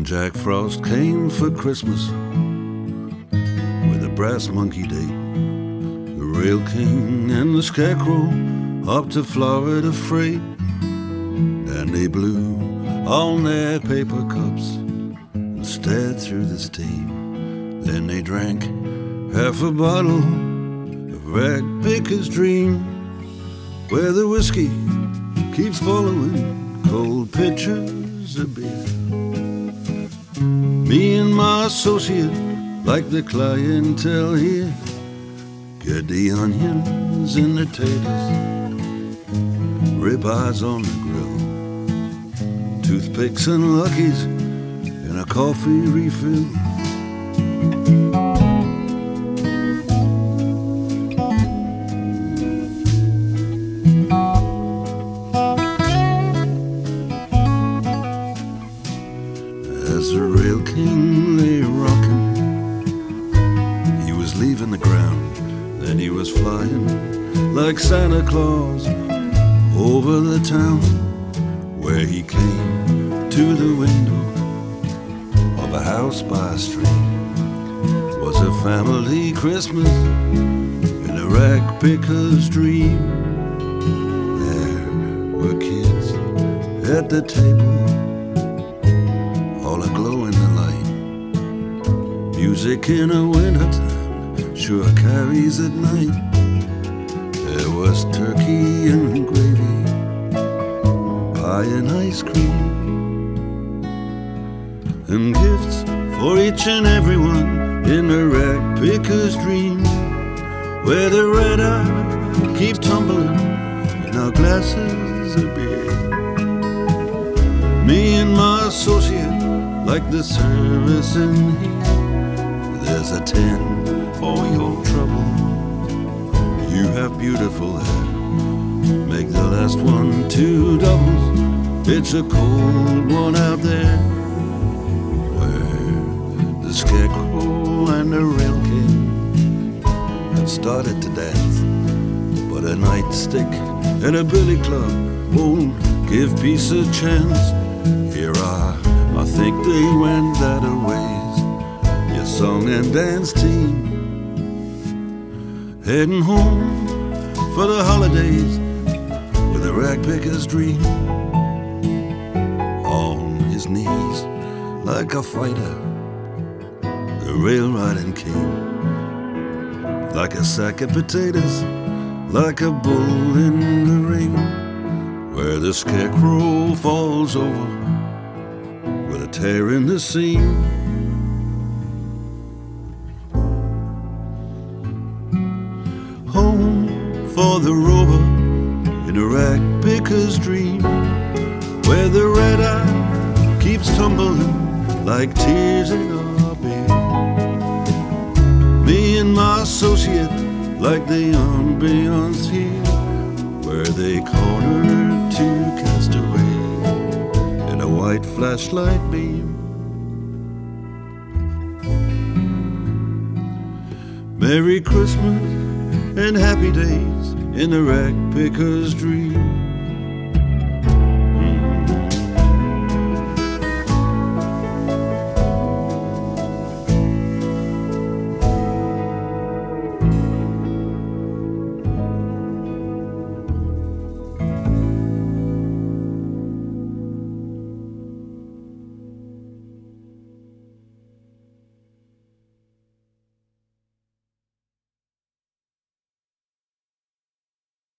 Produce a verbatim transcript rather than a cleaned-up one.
Jack Frost came for Christmas with a brass monkey date. The Rail King and the Scarecrow up to Florida freight. And they blew on their paper cups and stared through the steam. Then they drank half a bottle of Rag Baker's Dream, where the whiskey keeps following cold pitchers of beer. Me and my associate, like the clientele here, get the onions and the taters, ribeyes on the grill, toothpicks and Luckies, and a coffee refill. As the Rail King lay rocking, he was leaving the ground, then he was flying like Santa Claus over the town, where he came to the window of a house by a stream. Was a family Christmas in a Rag Baker's Dream. There were kids at the table, all aglow in the light. Music in a wintertime sure carries at night. There was turkey and gravy, pie and ice cream, and gifts for each and everyone in the Rag Baker's Dream, where the red eye keep tumbling in our glasses of beer. Me and my associate, like the service in here. There's a ten for your trouble. You have beautiful hair. Make the last one two doubles. It's a cold one out there, where the Scarecrow and the Rail King have started to dance. But a nightstick and a billy club won't give peace a chance. Here I, I think they went that a ways, your song and dance team, heading home for the holidays with a Rag Baker's Dream. On his knees like a fighter, the rail riding king, like a sack of potatoes, like a bull in the ring, where the Scarecrow falls over with a tear in the seam. Home for the rover in a Rag Baker's Dream, where the red eye keeps tumbling like tears in our beer. Me and my associate, like the ambiance here, where they corner two castaways in a white flashlight beam. Merry Christmas and happy days in the Rag Baker's Dream.